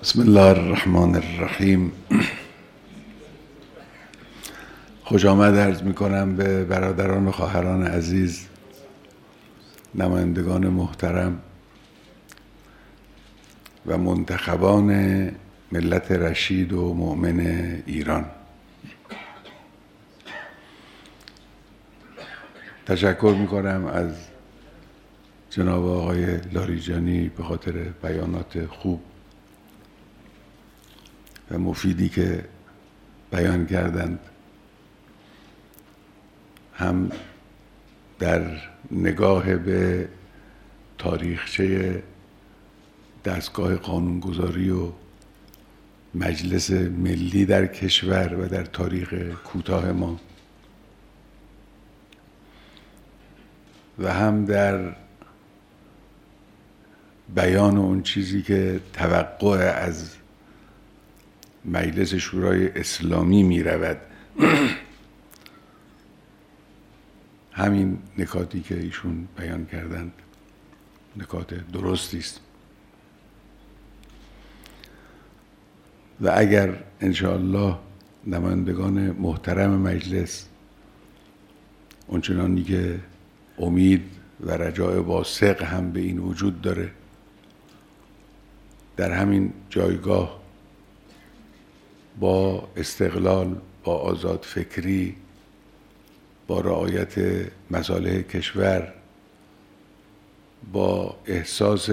بسم الله الرحمن الرحیم. خوش آمد عرض می کنم به برادران و خواهران عزیز، نمایندگان محترم و منتخبان ملت رشید و مؤمن ایران. تشکر می کنم از جناب آقای لاریجانی به خاطر بیانات خوب و مفیدی که بیان کردند، هم در نگاه به تاریخچه دستگاه قانونگذاری و مجلس ملی در کشور و در تاریخ کوتاه ما، و هم در بیان اون چیزی که توقع از مجلس شورای اسلامی می رود. همین نکاتی که ایشون بیان کردند نکات درستی است و اگر انشاءالله نمایندگان محترم مجلس اونچنانی که امید و رجاء واسق هم به این وجود داره در همین جایگاه با استقلال، با آزاد فکری، با رعایت مصالح کشور، با احساس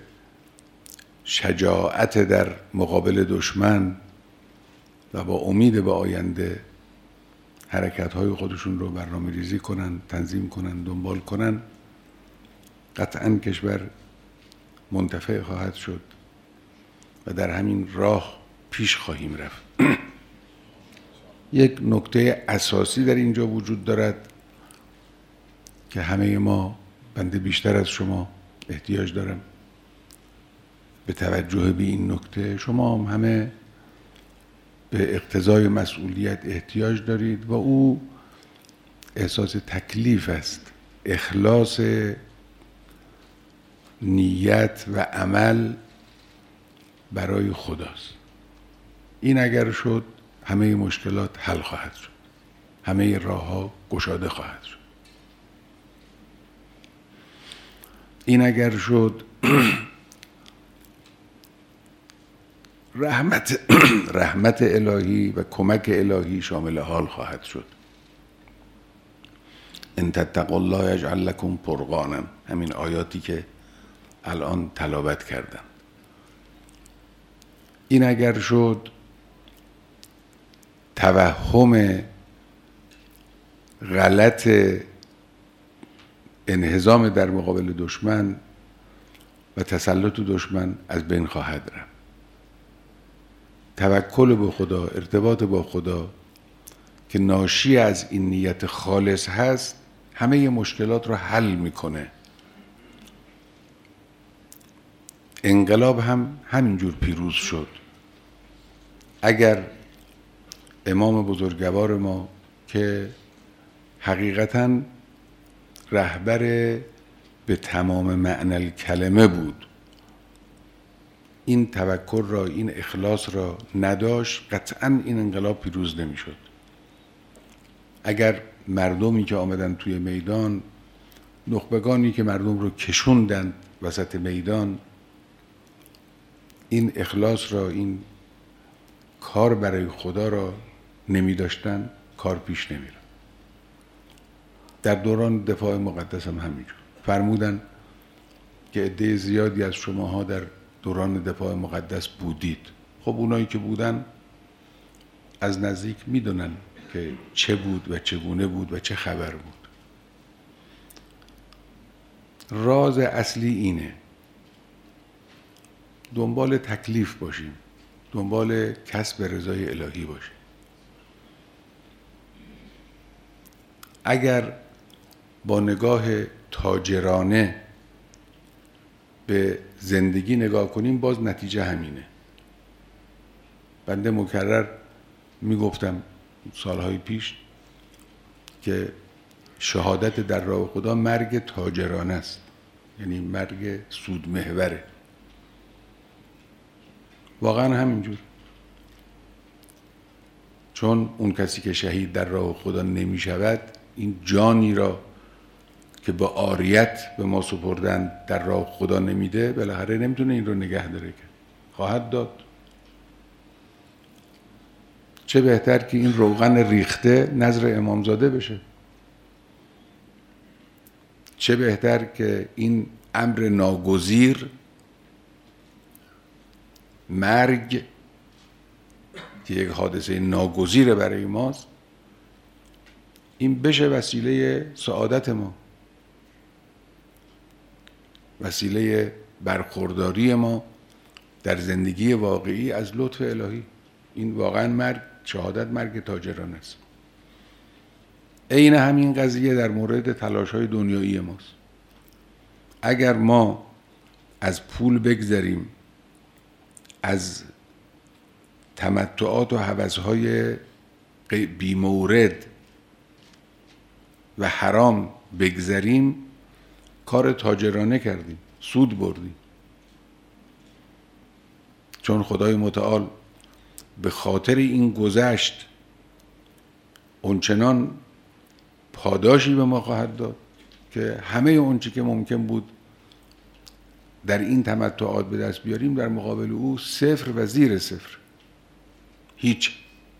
شجاعت در مقابل دشمن و با امید به آینده حرکت‌های خودشون رو برنامه‌ریزی کنن، تنظیم کنن، دنبال کنن، قطعاً کشور منتفع خواهد شد و در همین راه پیش خواهیم رفت. یک نکته اساسی در اینجا وجود دارد که همه ما، بنده بیشتر از شما احتیاج دارم به توجه به این نکته. شما هم همه به اقتضای مسئولیت احتیاج دارید و او احساس تکلیف است، اخلاص نیت و عمل برای خداست. این اگر شد همه مشکلات حل خواهد شد، همه راه‌ها گشاده خواهد شد. این اگر شد رحمت الهی و کمک الهی شامل حال خواهد شد. ان تتقوا الله یجعل لکم فرقانا، همین آیاتی که الان تلاوت کردم. این اگر شد توهم غلط انهزام در مقابل دشمن و تسلط دشمن از بین خواهد رفت. توکل به خدا، ارتباط با خدا که ناشی از این نیت خالص هست، همه مشکلات رو حل میکنه. انقلاب هم همینجور پیروز شد. اگر امام بزرگوار ما که حقیقتاً رهبر به تمام معنی کلمه بود، این توکل را، این اخلاص را نداشت، قطعاً این انقلاب پیروز نمیشد. اگر مردمی که آمدن توی میدان، نخبگانی که مردم رو کشوندن وسط میدان، این اخلاص را، این کار برای خدا را نمی داشتن، کار پیش نمی رفت. در دوران دفاع مقدس هم همینجور فرمودن که عده زیادی از شماها در دوران دفاع مقدس بودید. خب اونایی که بودن از نزدیک میدونن که چه بود و چگونه بود و چه خبر بود. راز اصلی اینه دنبال تکلیف باشیم، دنبال کسب رضای الهی باشیم. اگر با نگاه تاجرانه به زندگی نگاه کنیم، باز نتیجه همینه. بنده مکرر میگفتم سالهای پیش که شهادت در راه خدا مرگ تاجرانه است، یعنی مرگ سودمحوره. واقعا همینجور. چون اون کسی که شهید در راه خدا نمی شود، این جانی را که با عاریت به ما سپردن در راه خدا نمیده، بالاخره نمیتونه این رو نگه داره که خواهد داد. چه بهتر که این روغن ریخته نذر امامزاده بشه، چه بهتر که این امر ناگزیر، مرگ که یک حادثه ناگزیر برای ماست، این بشه وسیله سعادت ما، وسیله برخورداری ما در زندگی واقعی از لطف الهی. این واقعا مرگ، شهادت مرگ تاجران است. عین همین قضیه در مورد تلاش‌های دنیایی ماست. اگر ما از پول بگذریم، از تمتعات و هوس‌های بی‌مورد و حرام بگذریم، کار تاجرانه کردیم، سود بردیم. چون خدای متعال به خاطر این گذشت اونچنان پاداشی به ما خواهد داد که همه اون چی که ممکن بود در این تمتعات به دست بیاریم، در مقابل او صفر و زیر صفر، هیچ.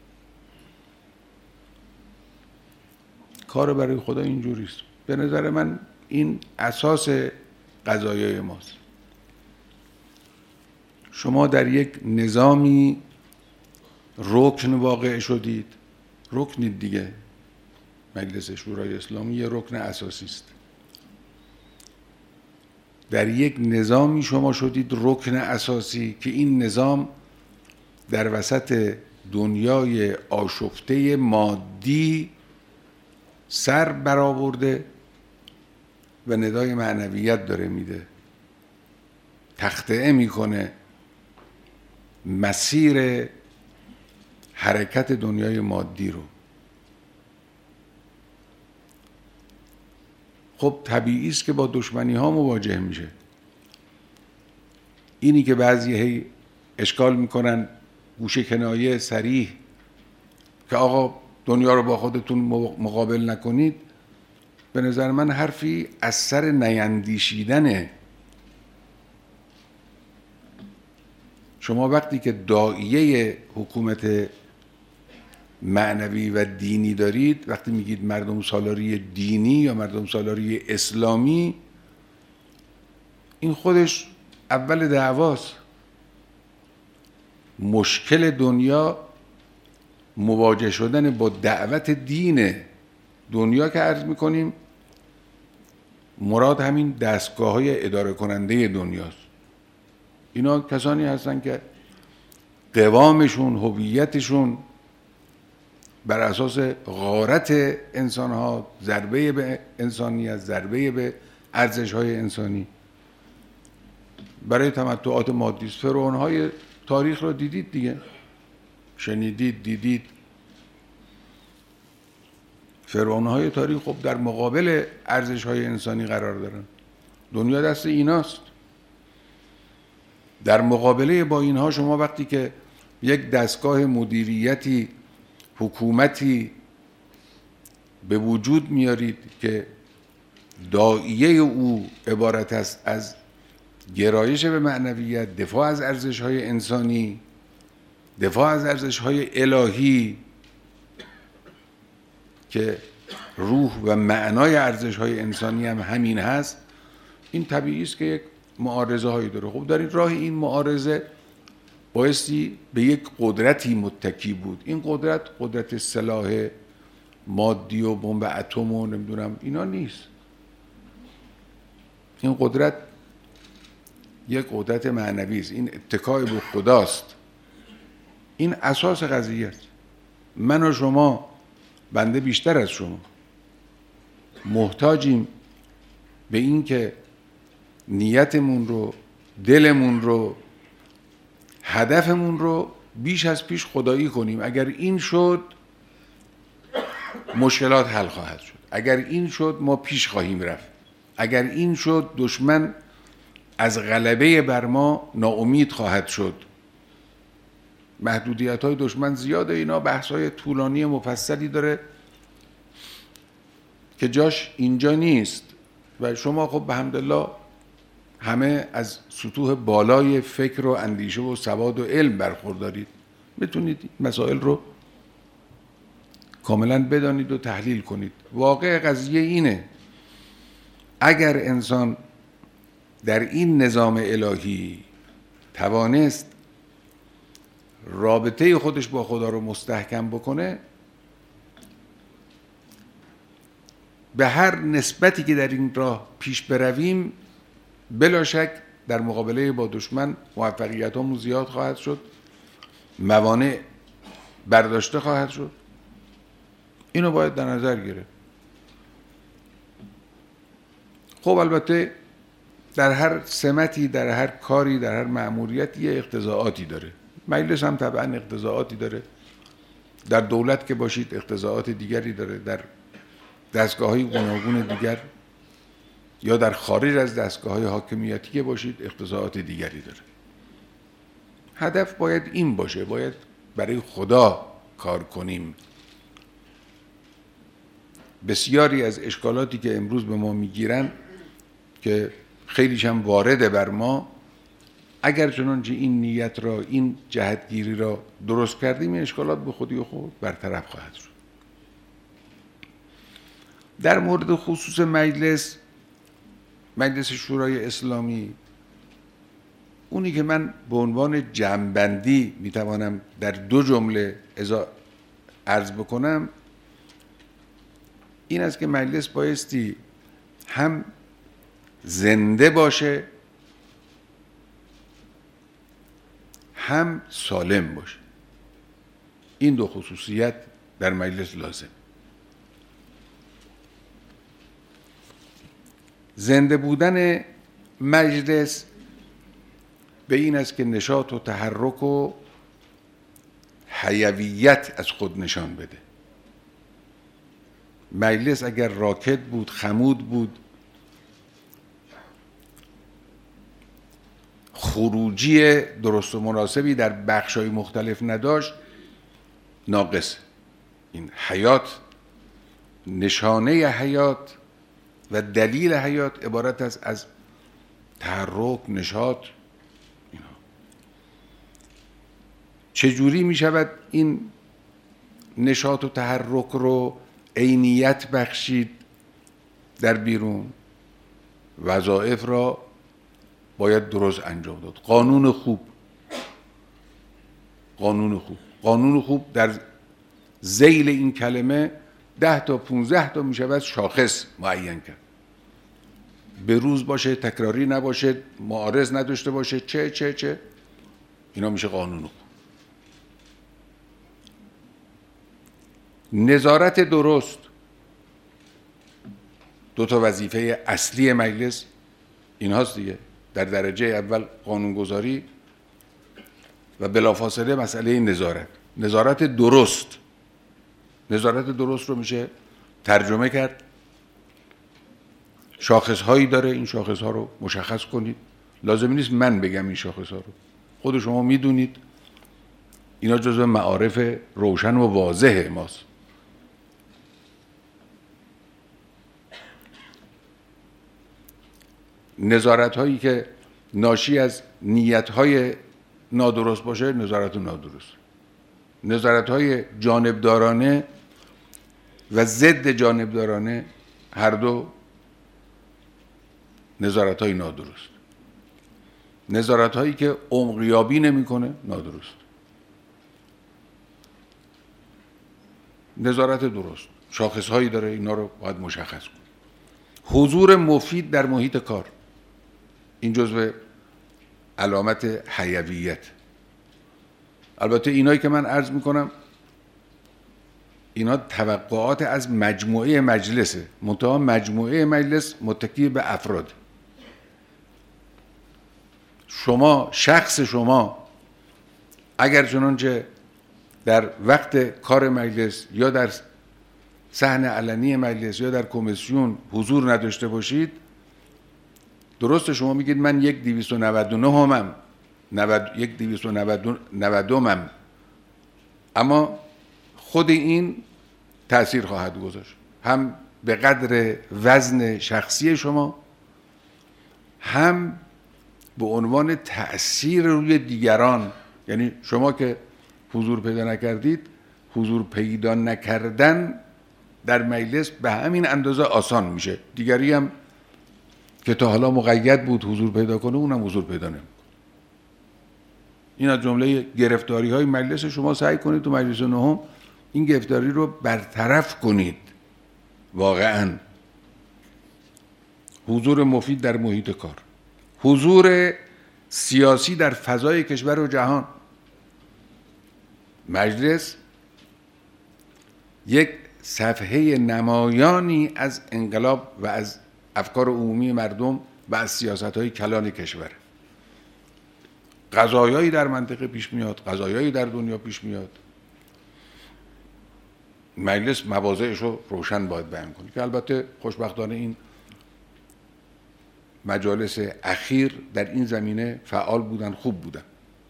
کار برای خدا اینجوریست. به نظر من این اساس قضایای ماست. شما در یک نظامی رکن واقع شدید، رکنید دیگه. مجلس شورای اسلامی یه رکن اساسی است. در یک نظامی شما شدید رکن اساسی که این نظام در وسط دنیای آشفته مادی سر برآورده و ندای معنویت داره میده، تخطئه میکنه مسیر حرکت دنیای مادی رو. خب طبیعی است که با دشمنی ها مواجه میشه. اینی که بعضی هی اشکال میکنن گوشه کنایه صریح که آقا دنیا رو با خودتون مقابل نکنید، به نظر من حرفی از سر نیندیشیدنه. شما وقتی که داعیه حکومت معنوی و دینی دارید، وقتی میگید مردم سالاری دینی یا مردم سالاری اسلامی، این خودش اول دعواست. مشکل دنیا مواجه شدن با دعوت دین دنیا که عرض میکنیم، مراد همین دستگاه های اداره کننده دنیاست. اینا کسانی هستن که قوامشون، هویتشون بر اساس غارت انسان ها، ضربه به انسانیت، ضربه به ارزش های انسانی برای تمتعات مادی است. فرعون های تاریخ رو دیدید دیگه، شنیدید، دیدید. فرعون های تاریخ خب در مقابل ارزش های انسانی قرار دارن. دنیا دست ایناست. در مقابله با اینها شما وقتی که یک دستگاه مدیریتی، حکومتی به وجود میارید که داعیه او عبارت است از گرایش به معنویت، دفاع از ارزش‌های انسانی، دفاع از ارزش‌های الهی که روح و معنای ارزش‌های انسانی هم همین هست، این طبیعی است که یک معارضه هایی داره. خب در این راه این معارضه بایستی به یک قدرتی متکی بود. این قدرت سلاح مادی و بمب اتم و نمیدونم اینا نیست. این قدرت یک قدرت معنوی است. این اتکای به خداست. این اساس قضیه است. من و شما، بنده بیشتر از شما، محتاجیم به این که نیتمون رو، دلمون رو، هدفمون رو بیش از پیش خدایی کنیم. اگر این شد مشکلات حل خواهد شد. اگر این شد ما پیش خواهیم رفت. اگر این شد دشمن از غلبه بر ما ناامید خواهد شد. محدودیت‌های دشمن زیاده. اینا بحث‌های طولانی مفصلی داره که جاش اینجا نیست و شما خب به حمدالله همه از سطوح بالای فکر و اندیشه و سواد و علم برخوردارید، بتونید مسائل رو کاملا بدانید و تحلیل کنید. واقع قضیه اینه اگر انسان در این نظام الهی توانست رابطه خودش با خدا رو مستحکم بکنه، به هر نسبتی که در این راه پیش برویم بلا شک در مقابله با دشمن موفقیت‌هامون زیاد خواهد شد، موانع برداشته خواهد شد. اینو باید در نظر گرفت. خب البته در هر سمتی، در هر کاری، در هر مأموریتی یه اقتضاعاتی داره. مجلس هم طبعا اقتضاعاتی داره. در دولت که باشید اقتضاعات دیگری داره، در دستگاه‌های گوناگون دیگر یا در خارج از دستگاه‌های حاکمیتی که باشید اقتضاعات دیگری داره. هدف باید این باشه، باید برای خدا کار کنیم. بسیاری از اشکالاتی که امروز به ما میگیرن که خیلیش هم وارده بر ما، اگر چنانچه این نیت را، این جهتگیری را درست کردیم، این اشکالات به خودی خود برطرف خواهد شد. در مورد خصوص مجلس شورای اسلامی، اونی که من به عنوان جمع‌بندی میتوانم در 2 جمله عرض بکنم این است که مجلس بایستی هم زنده باشه هم سالم باشه. این 2 خصوصیت در مجلس لازم. زنده بودن مجلس به این است که نشاط و تحرک و حیویت از خود نشان بده. مجلس اگر راکد بود، خمود بود، خروجی درست و مناسبی در بخش‌های مختلف نداشت، ناقص. این حیات، نشانه حیات و دلیل حیات عبارت است از تحرک، نشاط. اینا چجوری می شود این نشاط و تحرک رو عینیت بخشید در بیرون؟ وظایف را باید درست انجام داد. قانون خوب در ذیل این کلمه 10 تا 15 تا می شود شاخص معین کرد. به روز باشه، تکراری نباشه، معارض نداشته باشه، چه اینا میشه قانون خوب. نظارت درست، 2 تا وظیفه اصلی مجلس این هاست دیگه. در درجه اول قانونگذاری و بلافاصله مسئله نظارت درست. نظارت درست رو میشه ترجمه کرد. شاخصهایی داره، این شاخصها رو مشخص کنید. لازم نیست من بگم این شاخصها رو، خود شما میدونید. اینا جزو معارف روشن و واضح ماست. نظارت هایی که ناشی از نیت های نادرست باشه، نظارت نادرست. نظارت های جانبدارانه و ضد جانبدارانه، هر دو نظارت های نادرست. نظارت هایی که عمقیابی نمیکنه، نادرست. نظارت درست شاخص هایی داره، اینا رو باید مشخص کن. حضور مفید در محیط کار، این جزو علامت حیویت. البته اینایی که من عرض میکنم اینا توقعات از مجموعه مجلسه، منتها مجموعه مجلس متکی به افراد. شخص شما اگر چنانچه در وقت کار مجلس یا در صحن علنی مجلس یا در کمیسیون حضور نداشته باشید، درسته شما میگید من 1299 همم، 1290 هم اما خود این تأثیر خواهد گذاشت، هم به قدر وزن شخصی شما، هم به عنوان تأثیر روی دیگران. یعنی شما که حضور پیدا نکردید، حضور پیدا نکردن در مجلس به همین اندازه آسان میشه. دیگری هم که تا حالا مقید بود حضور پیدا کنه، اونم حضور پیدا نمیکنه. این از جمله گرفتاری های مجلس. شما سعی کنید تو مجلس نهم این گرفتاری رو برطرف کنید. واقعا حضور مفید در محیط کار، حضور سیاسی در فضای کشور و جهان. مجلس یک صفحه نمایانی از انقلاب و از افکار عمومی مردم و از سیاست‌های کلان کشور. قضایایی در منطقه پیش میاد، قضایایی در دنیا پیش میاد. مجلس مواضعش رو روشن باید بیان کنه که البته خوشبختانه این مجالس اخیر در این زمینه فعال بودن، خوب بودن.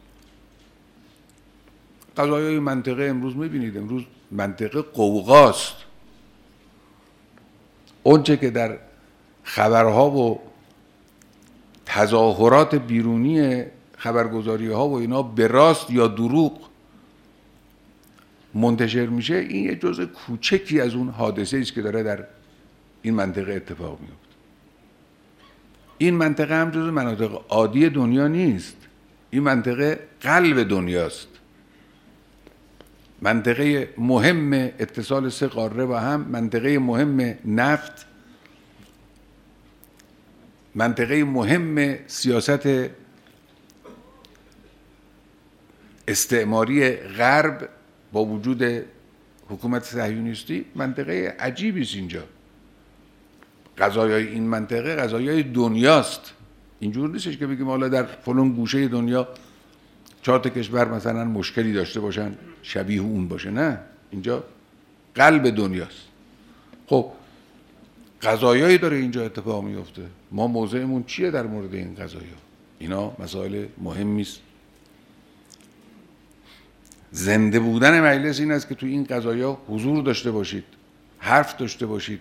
قضایای منطقه امروز میبینید، امروز منطقه قوقاست. اونچه که در خبرها و تظاهرات بیرونی خبرگزاری ها و اینا به راست یا دروغ منتشر میشه، این یه جزء کوچکی از اون حادثه است که داره در این منطقه اتفاق میفته. این منطقه هم جزء مناطق عادی دنیا نیست. این منطقه قلب دنیاست. منطقه مهم اتصال سه قاره با هم، منطقه مهم نفت، منطقه مهم سیاست استعماری غرب با وجود حکومت صهیونیستی. منطقه عجیبی است اینجا. قضایای این منطقه قضایای دنیاست. اینجور نیستش که بگیم حالا در فلان گوشه دنیا 4 تا کشور مثلا مشکلی داشته باشن شبیه اون باشه. نه، اینجا قلب دنیاست. خب قضایایی داره اینجا اتفاق میفته. ما موضعمون چیه در مورد این قضایا؟ اینا مسائل مهمی است. زنده بودن مجلس این است که تو این قضایا حضور داشته باشید، حرف داشته باشید.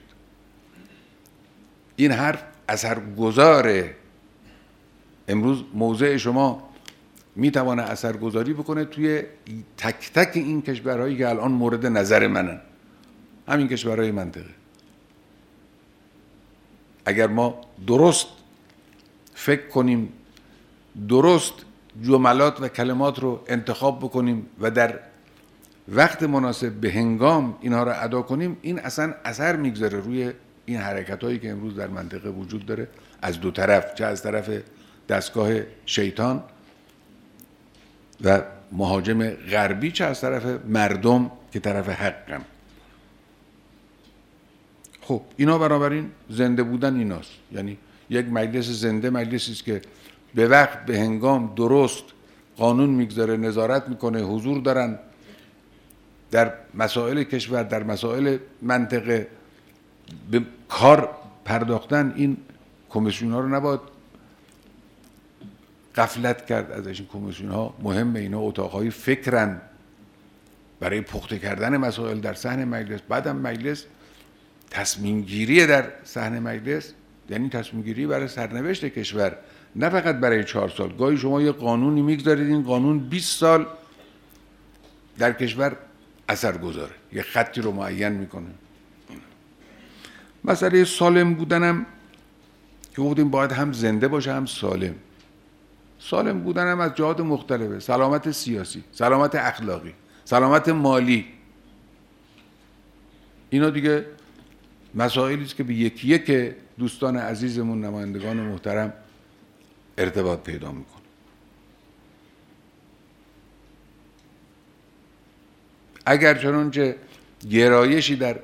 این حرف اثرگذاره. امروز موضع شما میتونه اثرگذاری بکنه توی تک تک این کشورهایی که الان مورد نظر منن، همین کشورهای منطقه. اگر ما درست فکر کنیم، درست جملات و کلمات رو انتخاب بکنیم و در وقت مناسب به هنگام اینها رو ادا کنیم، این اصلا اثر میگذاره روی این حرکتایی که امروز در منطقه وجود داره از دو طرف، چه از طرف دستگاه شیطان و مهاجم غربی، چه از طرف مردم که طرف حقم. خب اینا بنابراین زنده بودن ایناست. یعنی یک مجلس زنده مجلسی است که به وقت به هنگام درست قانون میگذاره، نظارت میکنه، حضور دارن در مسائل کشور، در مسائل منطقه به کار پرداختن. این کمیسیون ها رو نباید غفلت کرد ازش. این کمیسیون ها مهمه، اینا اتاقهای فکرن برای پخته کردن مسائل در صحن مجلس. بعدم مجلس تصمیم گیری در صحن مجلس یعنی تصمیم گیری برای سرنوشت کشور، نه فقط برای 4 سال. گاهی شما یه قانونی میگذارید، این قانون 20 سال در کشور اثر گذاره، یه خطی رو معین میکنه. مسئله سالم بودنم که گفتیم باید هم زنده باشه هم سالم. سالم بودنم از جهات مختلفه: سلامت سیاسی، سلامت اخلاقی، سلامت مالی. اینا دیگه مسائلی است که به یکی یک دوستان عزیزمون، نمایندگان محترم ارتباط پیدا میکنه. اگر چنانچه گرایشی در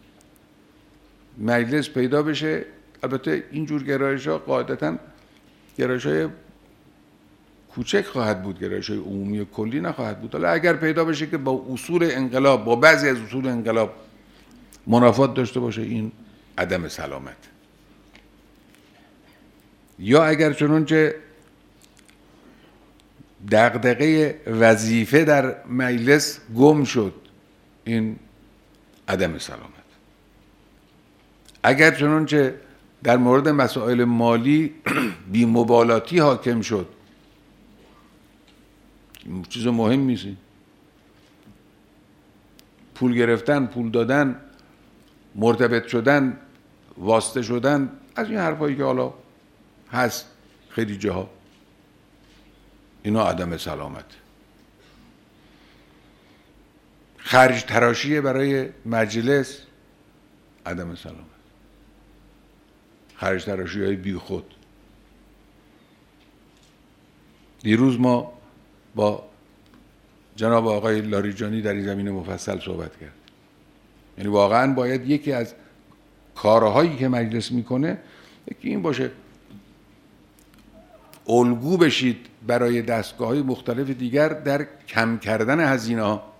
مجلس پیدا بشه، البته اینجور گرایش‌ها قاعدتاً گرایش‌های کوچک خواهد بود، گرایش‌های عمومی و کلی نخواهد بود. حالا اگر پیدا بشه که با اصول انقلاب، با بعضی از اصول انقلاب منافات داشته باشه، این عدم سلامت. یا اگر چنانچه دغدغه وظیفه در مجلس گم شد، این عدم سلامت. اگر چنانچه در مورد مسائل مالی بی‌مبالاتی حاکم شد، چیز مهم نیست، پول گرفتن، پول دادن، مرتبط شدن، واسطه شدن، از این حرفایی که حالا هست خیلی جاها، اینا عدم سلامت. خرج تراشی برای مجلس، عدم سلامت. خرج تراشی های بی خود. دیروز ما با جناب آقای لاریجانی در این زمینه مفصل صحبت کرد. یعنی واقعا باید یکی از کارهایی که مجلس میکنه یکی این باشه، الگو بشید برای دستگاه‌های مختلف دیگر در کم کردن هزینه‌ها.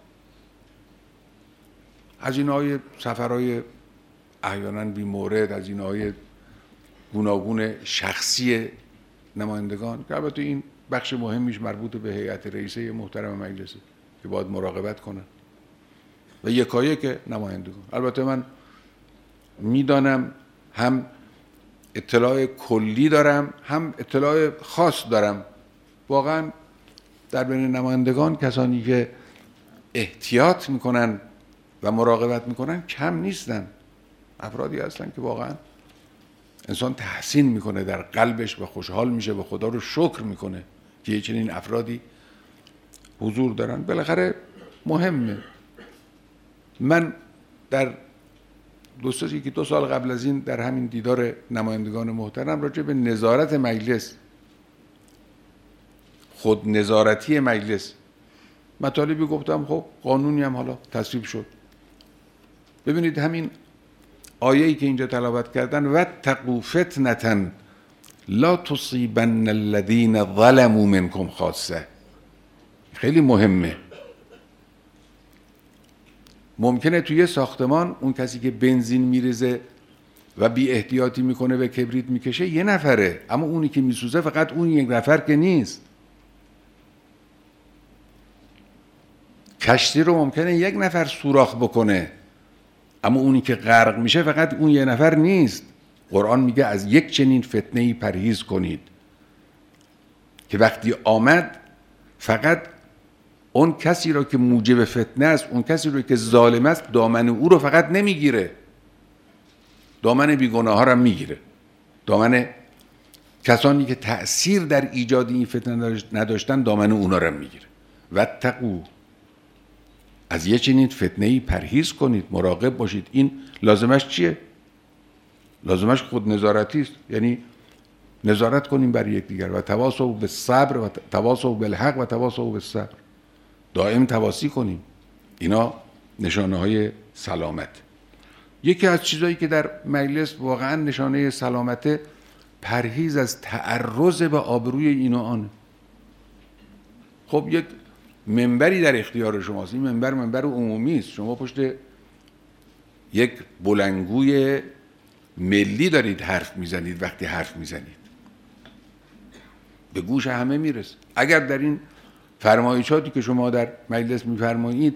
هزینه‌های سفرهای احیانا بی‌مورد، هزینه‌های گوناگون شخصی نمایندگان که البته این بخش مهمیش مربوط به هیئت رئیسه محترم مجلسه که باید مراقبت کنن و یکایک نمایندگان. البته من میدانم هم اطلاع کلی دارم هم اطلاع خاص دارم. واقعا در بین نمایندگان کسانی که احتیاط میکنن و مراقبت میکنن کم نیستن. افرادی هستن که واقعا انسان تحسین میکنه در قلبش و خوشحال میشه و خدا رو شکر میکنه که یه چنین افرادی حضور دارن. بالاخره مهمه. من در دو سال قبل از این در همین دیدار نمایندگان محترم راجع به نظارت مجلس، خود نظارتی مجلس مطالبی گفتم. خب قانونی هم حالا تصویب شد. ببینید همین آیه‌ای که اینجا تلاوت کردن، واتقوا فتنة لا تصیبن الذین ظلموا منکم خاصه، خیلی مهمه. ممکنه توی ساختمان اون کسی که بنزین میریزه و بی احتیاطی میکنه به کبریت میکشه یه نفره، اما اونی که میسوزه فقط اون یک نفر که نیست. کشتی رو ممکنه یک نفر سوراخ بکنه، اما اونی که غرق میشه فقط اون یه نفر نیست. قرآن میگه از یک چنین فتنه‌ای پرهیز کنید که وقتی آمد فقط اون کسی رو که موجب فتنه است، اون کسی رو که ظالم است، دامن او رو فقط نمیگیره، دامن بیگناه ها رو میگیره، دامن کسانی که تأثیر در ایجاد این فتنه نداشتن دامن اونا رو میگیره. واتقوا، از یه چنین فتنه‌ای پرهیز کنید، مراقب باشید. این لازمش چیه؟ لازمش خود نظارتی است، یعنی نظارت کنیم بر یکدیگر. و تواصوا بالصبر و تواصوا بالحق و تواصوا بالصبر، دائم تواصی کنیم. اینا نشانه های سلامت. یکی از چیزایی که در مجلس واقعا نشانه سلامت، پرهیز از تعرض به آبروی این و آن. خب یک منبری در اختیار شماست، این منبر عمومی است. شما پشت یک بلندگوی ملی دارید حرف میزنید. وقتی حرف میزنید به گوش همه میرسه. اگر در این فرمایشاتی که شما در مجلس میفرمایید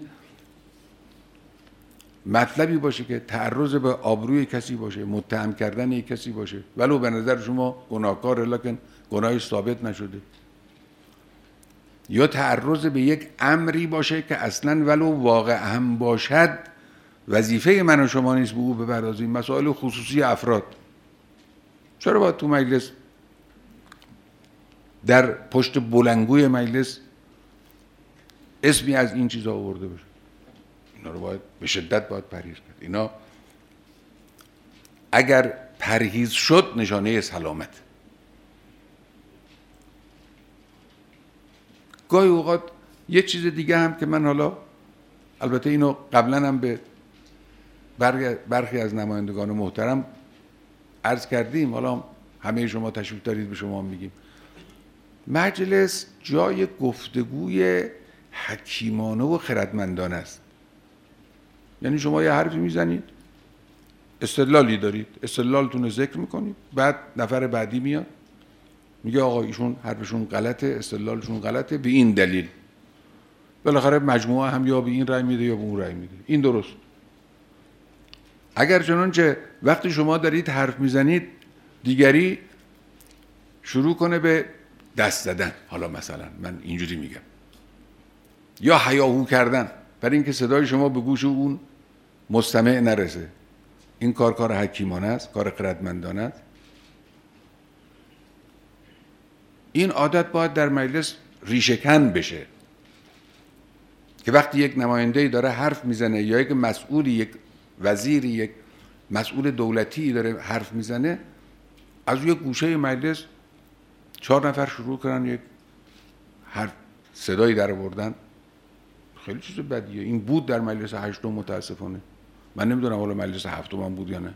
مطلبی باشه که تعرض به آبروی کسی باشه، متهم کردن یک کسی باشه، ولو به نظر شما گناهکاره لکن گناهش ثابت نشده، یا تعرض به یک امری باشه که اصلا ولو واقع هم باشد وظیفه من و شما نیست به او بپردازیم، مسائل خصوصی افراد، چرا باید تو مجلس در پشت بلندگوی مجلس اسمی از این چیزا آورده بشه؟ اینا رو باید به شدت باید پرهیز کرد. اینا اگر پرهیز شد نشانه سلامت. گاهی اوقات یه چیز دیگه هم که من حالا البته اینو قبلا هم به برخی از نمایندگان محترم عرض کردیم، حالا همه شما تشریف دارید به شما میگیم، مجلس جای گفتگوی حکیمانه و خردمندانه است. یعنی شما یه حرفی میزنید، استدلالی دارید، استدلالتون رو ذکر میکنید، بعد نفر بعدی میاد میگه آقا ایشون حرفشون غلطه، استدلالشون غلطه به این دلیل. بالاخره مجموعه هم یا به این رأی میده یا به اون رأی میده. این درست. اگر چنانچه وقتی شما دارید حرف میزنید دیگری شروع کنه به دست زدن، حالا مثلا من اینجوری میگم، یا هیاهو کردن برای اینکه صدای شما به گوش اون مستمع نرسه، این کار حکیمانه است، کار خردمندانه است. این عادت باید در مجلس ریشه‌کن بشه که وقتی یک نماینده‌ای داره حرف میزنه یا یک مسئولی، یک وزیری، یک مسئول دولتی داره حرف میزنه، از یک گوشه مجلس 4 نفر شروع کنن یک حرف صدایی در آوردن. خیلی چیز بدیه. این بود در مجلس 8 متاسفانه. من نمیدونم حالا مجلس 7 هم بود یا نه.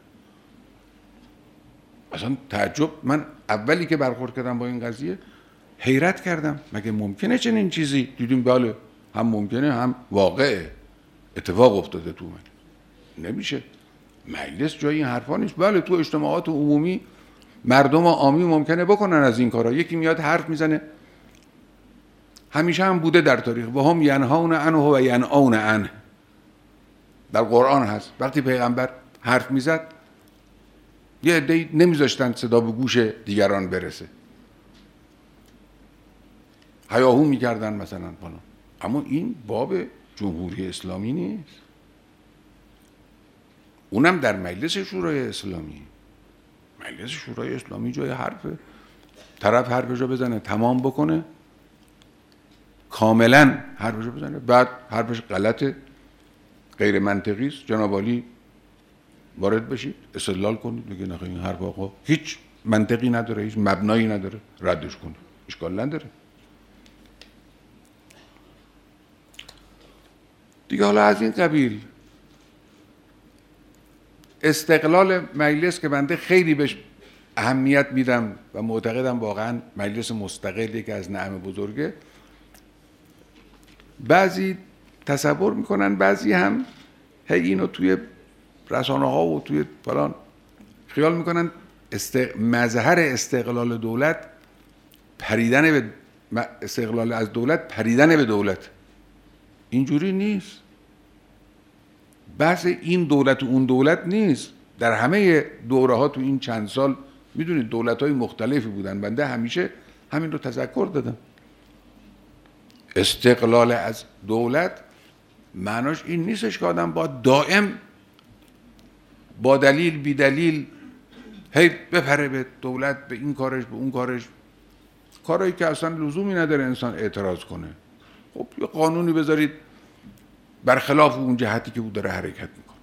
اصلا تعجب، من اولی که برخورد کردم با این قضیه حیرت کردم، مگه ممکنه چنین چیزی؟ دیدیم بله، هم ممکنه هم واقعه، اتفاق افتاده تو مجلس. نمیشه، مجلس جای این حرفا نیست. بله تو اجتماعات عمومی مردم عامی ممکنه بکنن از این کارا. یکی میاد حرف میزنه، همیشه هم بوده در تاریخ، و هم ینهون عنه و ینأون عنه، در قرآن هست. وقتی پیغمبر حرف میزد یه عده‌ای نمیذاشتن صدا به گوش دیگران برسه، هیاهو میکردن مثلا فلان. اما این باب جمهوری اسلامی نیست، اونم در مجلس شورای اسلامی. مجلس شورای اسلامی جای حرفه، طرف حرفشو بزنه تمام بکنه، کاملا حرفشو بزنه، بعد حرفش غلطه، غیر منطقی است، جناب عالی وارد بشید استدلال کنید، بگید نه این حرف آقا هیچ منطقی نداره، هیچ مبنایی نداره، ردش کنید، اشکال نداره دیگه. حالا از این قبیل استقلال مجلس که بنده خیلی بهش اهمیت میدم و معتقدم واقعا مجلس مستقلی که از نعم بزرگه، بعضی تصور میکنن، بعضی هم هی اینو توی رسانه ها و توی فلان خیال میکنن مظهر استقلال دولت پریدن به استقلال از دولت، پریدن به دولت. اینجوری نیست. بحث این دولت و اون دولت نیست. در همه دوره ها تو این چند سال میدونید دولت های مختلفی بودن، بنده همیشه همین رو تذکر دادم. استقلال از دولت معناش این نیستش که آدم با دائم با دلیل بی دلیل هی بپره به دولت، به این کارش به اون کارش، کارهایی که اصلا لزومی نداره انسان اعتراض کنه. خب یه قانونی بذارید برخلاف اون جهتی که او داره حرکت میکنه.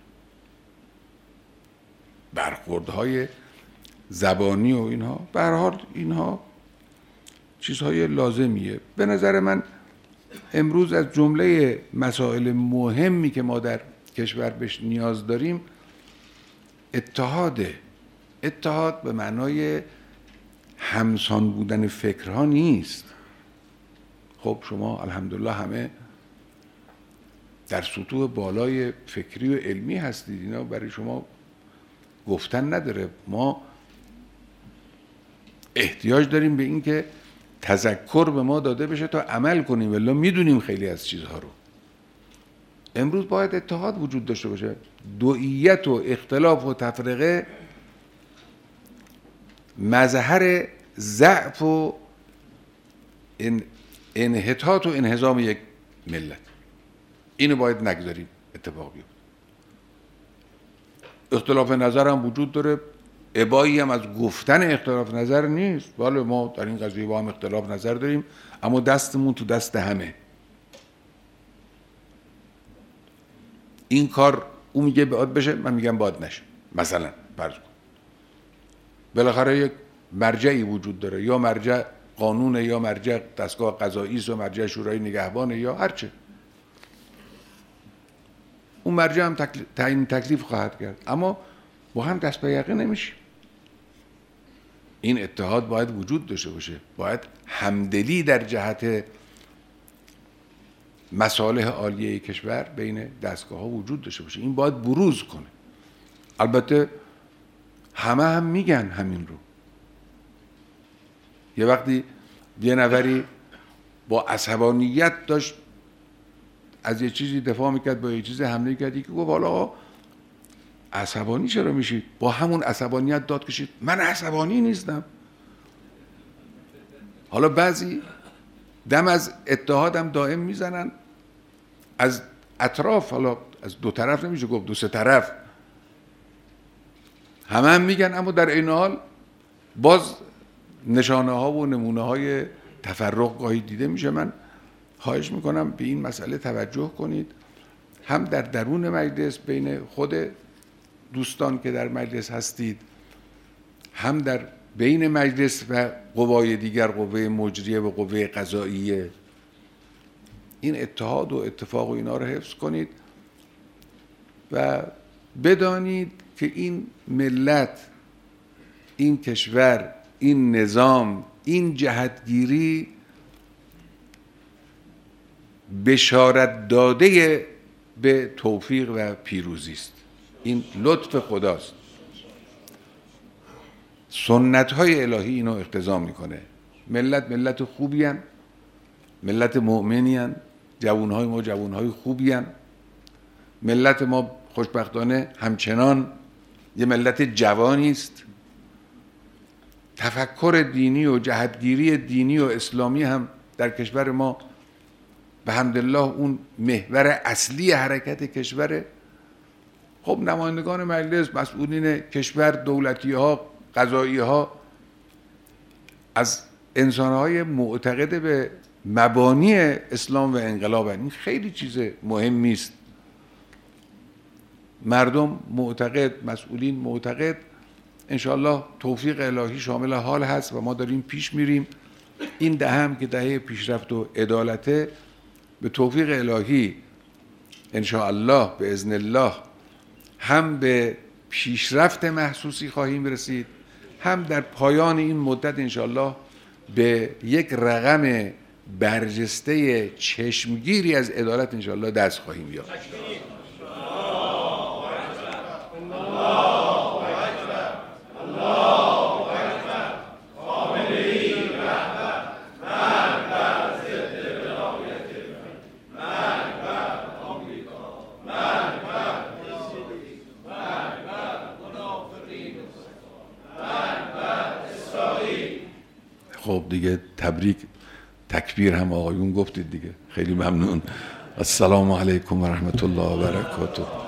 برخوردهای زبانی و اینها به هر حال اینها چیزهای لازمیه. به نظر من امروز از جمله مسائل مهمی که ما در کشور بهش نیاز داریم اتحاده. اتحاد به معنای همسان بودن فکرها نیست. خب شما الحمدلله همه در سطوح بالای فکری و علمی هستید، اینا برای شما گفتن نداره. ما احتیاج داریم به این که تذکر به ما داده بشه تا عمل کنیم، ولی میدونیم خیلی از چیزها رو. امروز باید اتحاد وجود داشته باشه. دوئیت و اختلاف و تفرقه مظهر ضعف و انحطاط و انهزام یک ملت. اینو باید نگذاریم اتفاق بیفته. اختلاف نظر هم وجود داره، ابایی هم از گفتن اختلاف نظر نیست. بله ما در این قضیه با هم اختلاف نظر داریم، اما دستمون تو دست همه. این کار او میگه باید بشه، من میگم باید نشه. مثلا فرض کن بالاخره یک مرجعی وجود داره، یا مرجع قانونه، یا مرجع دستگاه قضایی است، یا مرجع شورای نگهبانه، یا هرچه. اون مرجع هم تعیین تکلیف خواهد کرد، اما با هم دست به یقه نمیشه. این اتحاد باید وجود داشته باشه، باید همدلی در جهت مصالح عالیه کشور بین دستگاه ها وجود داشته باشه. این باید بروز کنه. البته همه هم میگن همین رو، یه وقتی یه نفری با عصبانیت داشت از یه چیزی دفاع میکرد، با یه چیزی حمله کرد، که گفت حالا عصبانی چرا میشی؟ با همون عصبانیت داد کشید من عصبانی نیستم. حالا بعضی دم از اتحادم دائم میزنن از اطراف، حالا از دو طرف نمیشه گفت، دو سه طرف هم میگن، اما در این حال باز نشانه ها و نمونه های تفرق گاهی دیده میشه. من خواهش میکنم به این مسئله توجه کنید، هم در درون مجلس بین خود دوستان که در مجلس هستید، هم در بین مجلس و قوای دیگر، قوه مجریه و قوه قضاییه، این اتحاد و اتفاق و اینا رو حفظ کنید و بدانید که این ملت، این کشور، این نظام، این جهتگیری بشارت داده به توفیق و پیروزی است. این لطف خداست. سنت های الهی اینو اقتضا میکنه. ملت خوبی هن، ملت مؤمنی هن، جوانهای ما جوانهای خوبی هن. ملت ما خوشبختانه همچنان یه ملت جوانی است. تفکر دینی و جهتگیری دینی و اسلامی هم در کشور ما به حمدالله اون محور اصلی حرکت کشوره. خب نمایندگان مجلس، مسئولین کشور، دولتی ها، قضایی ها، از انسانهای معتقد به مبانی اسلام و انقلاب هستند. این خیلی چیز مهمی است. مردم معتقد، مسئولین معتقد، انشاءالله توفیق الهی شامل حال هست و ما داریم پیش میریم. این دهه هم که دهه پیشرفت و عدالته، به توفیق الهی انشاءالله به اذن الله هم به پیشرفت محسوسی خواهیم رسید، هم در پایان این مدت انشاءالله به یک رقم برجسته چشمگیری از عدالت انشاءالله دست خواهیم یافت. خب دیگه تبریک، تکبیر هم آقایون گفتید دیگه. خیلی ممنون. السلام علیکم و رحمت الله و برکاته.